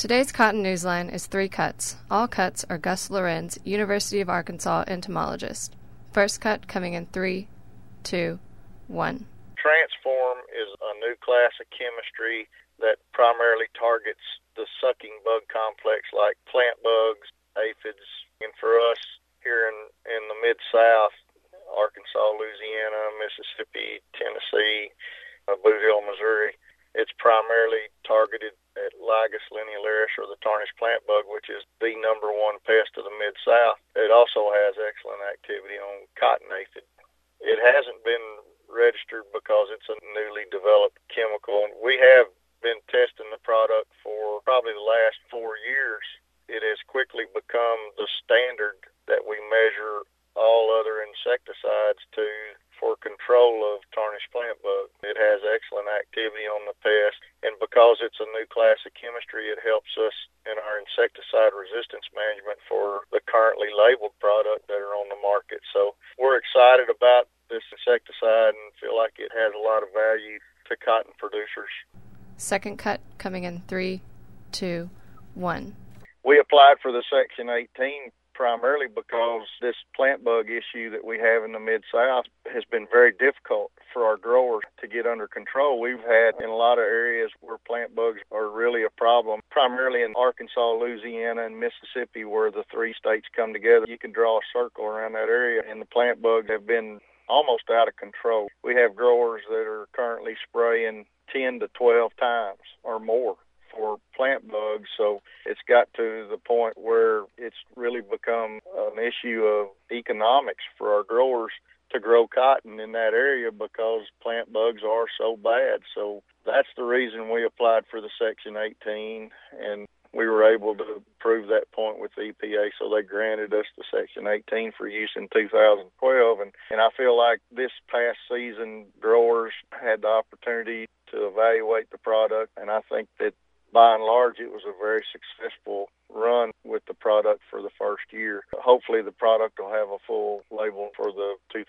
Today's Cotton Newsline is 3 cuts. All cuts are Gus Lorenz, University of Arkansas entomologist. First cut coming in 3, 2, 1. Transform is a new class of chemistry that primarily targets the sucking bug complex like plant bugs, aphids, and for us here in the Mid-South, Arkansas, Louisiana, Mississippi, Tennessee, Boot Hill, Missouri, it's primarily targeted at Lygus linealaris, or the tarnished plant bug, which is the number one pest of the Mid-South. It also has excellent activity on cotton aphid. It hasn't been registered because it's a newly developed chemical. We have been testing the product for probably the last 4 years. It has quickly become the standard that we measure all other insecticides to for control of tarnished plant bug. It has excellent activity on the pest, and because it's a new class of chemistry, it helps us in our insecticide resistance management for the currently labeled product that are on the market. So we're excited about this insecticide and feel like it has a lot of value to cotton producers. Second cut coming in 3, 2, 1. We applied for the Section 18 primarily because this plant bug issue that we have in the Mid-South has been very difficult for our growers to get under control. We've had in a lot of areas where plant bugs are really a problem, primarily in Arkansas, Louisiana, and Mississippi, where the 3 states come together. You can draw a circle around that area, and the plant bugs have been almost out of control. We have growers that are currently spraying 10 to 12 times or more for plant bugs, so it's got to the point where it's really become an issue of economics for our growers to grow cotton in that area because plant bugs are so bad. So that's the reason we applied for the Section 18, and we were able to prove that point with the EPA, so they granted us the Section 18 for use in 2012. And I feel like this past season, growers had the opportunity to evaluate the product, and I think that by and large, it was a very successful run with the product for the first year. Hopefully, the product will have a full label for the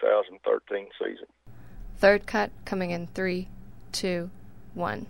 2013 season. Third cut coming in 3, 2, 1.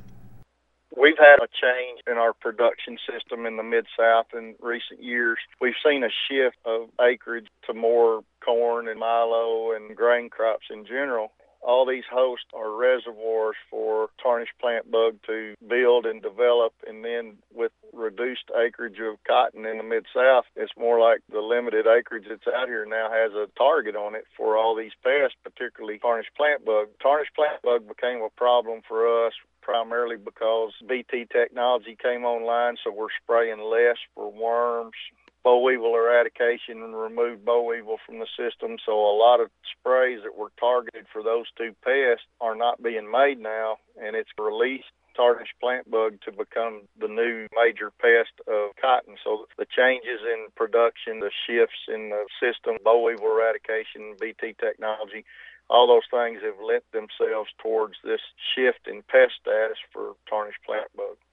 We've had a change in our production system in the Mid-South in recent years. We've seen a shift of acreage to more corn and milo and grain crops in general. All these hosts are reservoirs for tarnished plant bug to build and develop, and then with reduced acreage of cotton in the Mid-South, it's more like the limited acreage that's out here now has a target on it for all these pests, particularly tarnished plant bug. Tarnished plant bug became a problem for us primarily because BT technology came online, so we're spraying less for worms, boll weevil eradication, and removed boll weevil from the system. So a lot of sprays that were targeted for those 2 pests are not being made now, and it's released tarnished plant bug to become the new major pest of cotton. So the changes in production, the shifts in the system, boll weevil eradication, BT technology, all those things have lent themselves towards this shift in pest status for tarnished plant bug.